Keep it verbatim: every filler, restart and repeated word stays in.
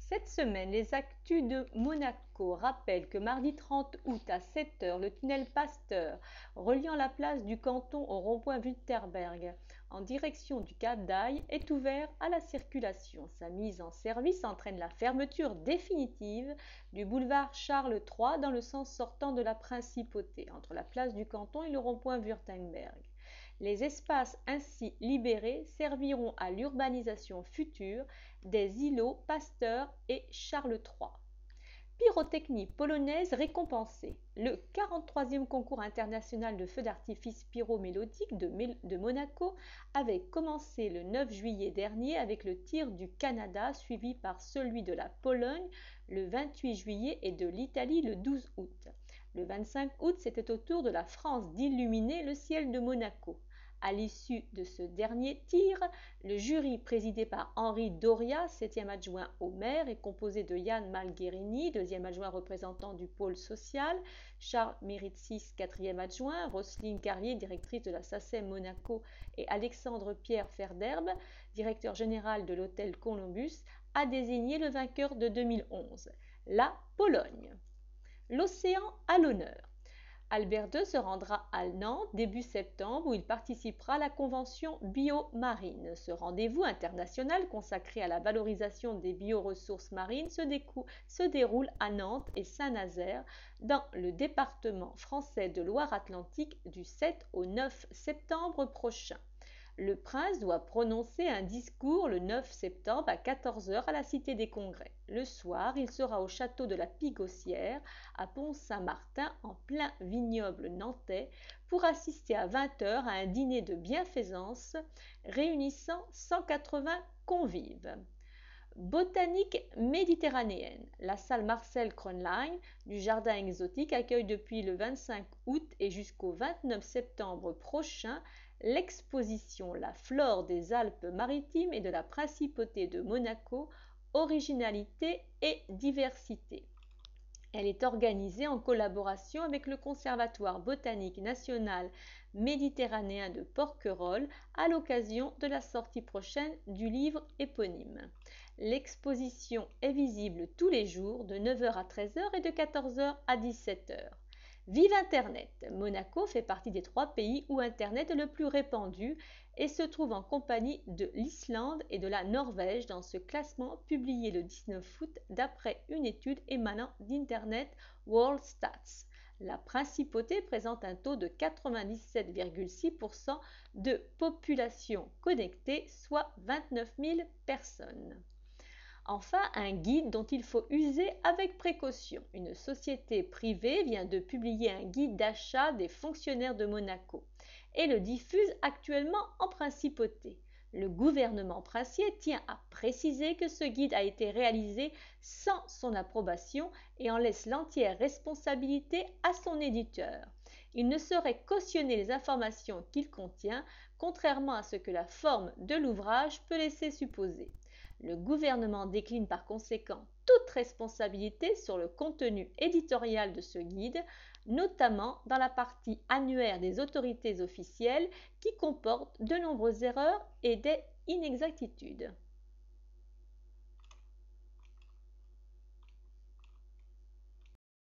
Cette semaine, les actus de Monaco rappellent que mardi trente août à sept heures, le tunnel Pasteur, reliant la place du Canton au rond-point Wutterberg, en direction du Cap d'Aille, est ouvert à la circulation. Sa mise en service entraîne la fermeture définitive du boulevard Charles trois dans le sens sortant de la Principauté, entre la place du Canton et le rond-point Wurtemberg. Les espaces ainsi libérés serviront à l'urbanisation future des îlots Pasteur et Charles trois. Pyrotechnie polonaise récompensée. Le quarante-troisième concours international de feux d'artifice pyromélodique de, de Monaco avait commencé le neuf juillet dernier avec le tir du Canada suivi par celui de la Pologne le vingt-huit juillet et de l'Italie le douze août. Le vingt-cinq août, c'était au tour de la France d'illuminer le ciel de Monaco. À l'issue de ce dernier tir, le jury présidé par Henri Doria, septième adjoint au maire, est composé de Yann Malgherini, deuxième adjoint représentant du pôle social, Charles Miritsis, quatrième adjoint, Roselyne Carrier, directrice de la SACEM Monaco, et Alexandre Pierre Ferderbe, directeur général de l'hôtel Columbus, a désigné le vainqueur de deux mille onze, la Pologne. L'océan à l'honneur. Albert deux se rendra à Nantes début septembre où il participera à la convention biomarine. Ce rendez-vous international consacré à la valorisation des bioressources marines se, se déroule à Nantes et Saint-Nazaire dans le département français de Loire-Atlantique du sept au neuf septembre prochain. Le prince doit prononcer un discours le neuf septembre à quatorze heures à la Cité des Congrès. Le soir, il sera au château de la Pigossière à Pont-Saint-Martin en plein vignoble nantais pour assister à vingt heures à un dîner de bienfaisance réunissant cent quatre-vingts convives. Botanique méditerranéenne. La salle Marcel Kronlein du Jardin exotique accueille depuis le vingt-cinq août et jusqu'au vingt-neuf septembre prochain l'exposition La flore des Alpes-Maritimes et de la Principauté de Monaco, originalité et diversité. Elle est organisée en collaboration avec le Conservatoire botanique national méditerranéen de Porquerolles à l'occasion de la sortie prochaine du livre éponyme. L'exposition est visible tous les jours de neuf heures à treize heures et de quatorze heures à dix-sept heures. Vive Internet! Monaco fait partie des trois pays où Internet est le plus répandu et se trouve en compagnie de l'Islande et de la Norvège dans ce classement publié le dix-neuf août d'après une étude émanant d'Internet World Stats. La Principauté présente un taux de quatre-vingt-dix-sept virgule six pour cent de population connectée, soit vingt-neuf mille personnes. Enfin, un guide dont il faut user avec précaution. Une société privée vient de publier un guide d'achat des fonctionnaires de Monaco et le diffuse actuellement en principauté. Le gouvernement princier tient à préciser que ce guide a été réalisé sans son approbation et en laisse l'entière responsabilité à son éditeur. Il ne saurait cautionner les informations qu'il contient, contrairement à ce que la forme de l'ouvrage peut laisser supposer. Le gouvernement décline par conséquent toute responsabilité sur le contenu éditorial de ce guide, notamment dans la partie annuaire des autorités officielles qui comporte de nombreuses erreurs et des inexactitudes.